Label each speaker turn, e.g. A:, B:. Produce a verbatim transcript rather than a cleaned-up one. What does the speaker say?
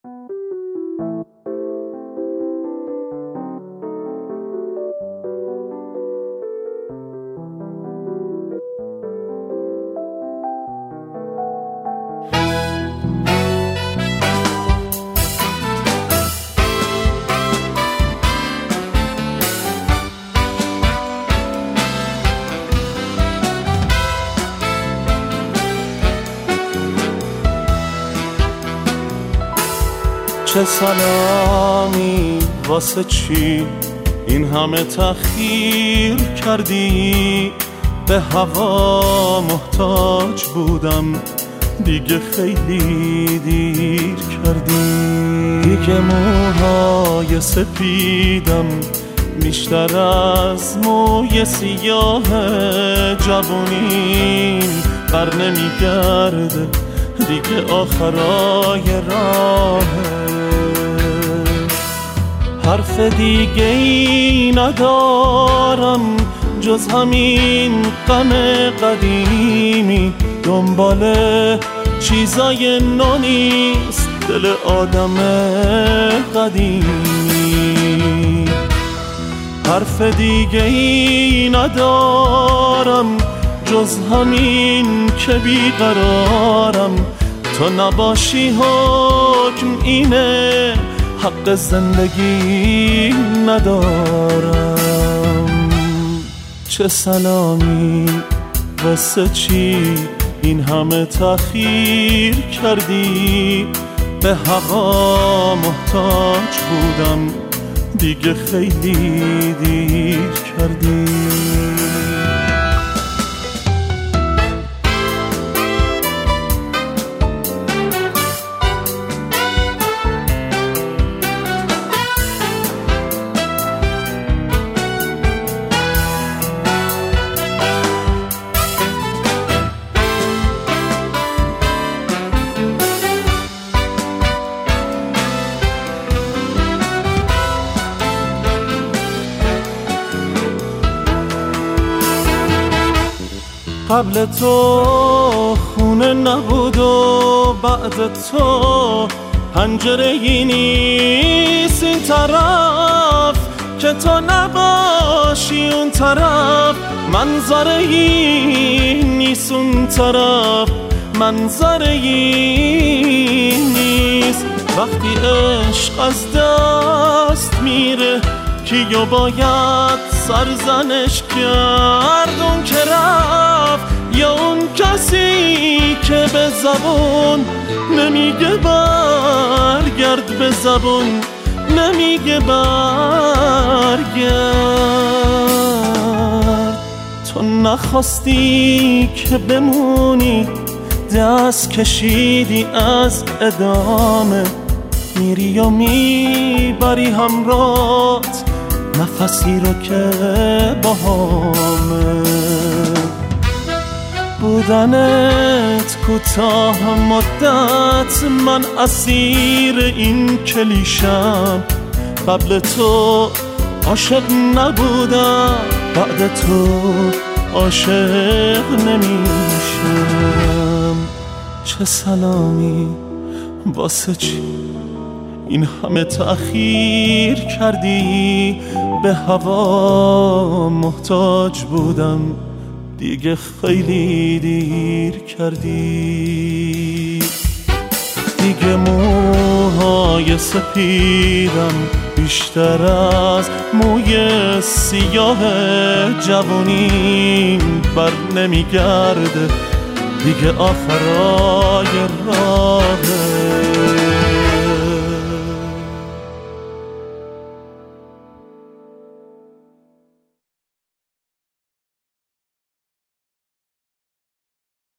A: چه سلامی واسه چی این همه تأخیر کردی؟ به هوا محتاج بودم دیگه خیلی دیر کردی. دیگه موهای سپیدم بیشتر از موی سیاه جوونیم بر نمیگرده دیگه آخرای راهه. حرف دیگه ای ندارم جز همین غم قدیمی، دنبال چیزای نو نیست دل آدم قدیمی. حرف دیگه ای ندارم جز همین که بیقرارم، تو نباشی حکم اینه حق زندگی ندارم. چه سلامی واسه چی این همه تأخیر کردی؟ به هوا محتاج بودم دیگه خیلی دیر کردی. قبل تو خونه نبود و بعد تو پنجره ای نیست این طرف که تو نباشی اون طرف، منظره ای نیست اون طرف، منظره ای نیست. وقتی عشق از دست میره کیو باید سرزنش کرد؟ اون که رفت یا اون کسی که به زبون نمیگه برگرد، به زبون نمیگه برگرد. تو نخواستی که بمونی، دست کشیدی از ادامه، میری و میبری همراهت نفسی رو که باهامه. بودنت کوتاه مدت، من اسیر این کلیشم. قبل تو عاشق نبودم، بعد تو عاشق نمیشم. چه سلامی واسه چی این همه تأخیر کردی؟ به هوا محتاج بودم دیگه خیلی دیر کردی. دیگه موهای سپیدم بیشتر از موی سیاه جوونیم بر نمیگرده دیگه آخرا